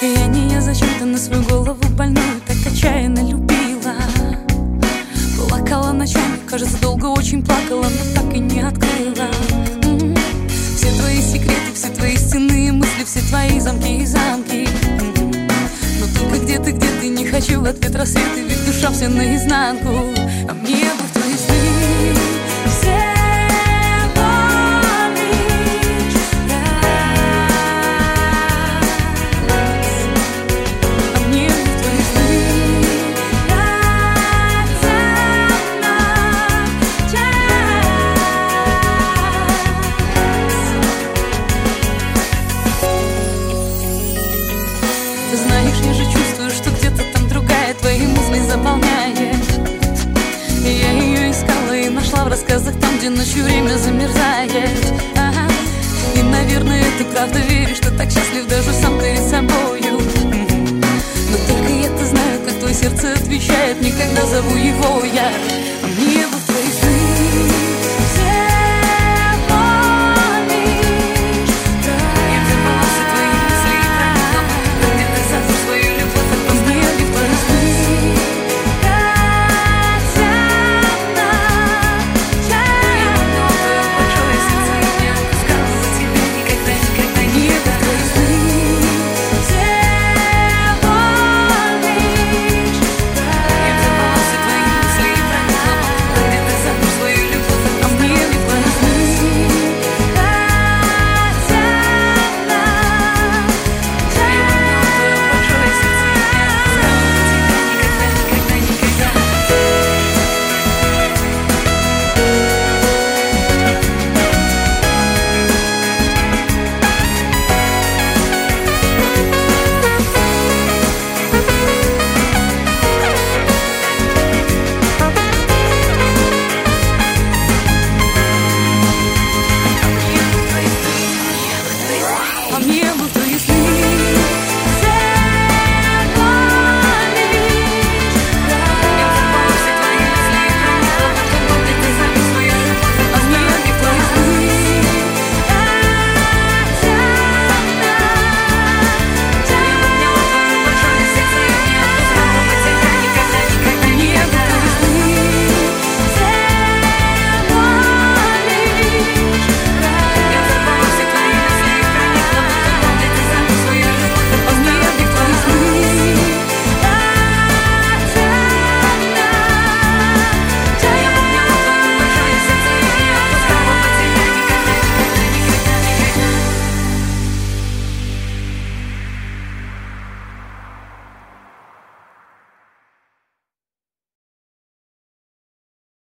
Я не я зачем-то на свою голову больную так отчаянно любила. Плакала ночами, кажется, долго очень плакала, но так и не открыла. Все твои секреты, все твои стены, мысли, все твои замки и замки. Но только где ты, не хочу в ответ рассветы, ведь душа вся наизнанку. А мне бы в твои сны знаешь, я же чувствую, что где-то там другая твои мысли заполняет. Я ее искала и нашла в рассказах там, где ночью время замерзает. И, наверное, ты правда веришь, что так счастлив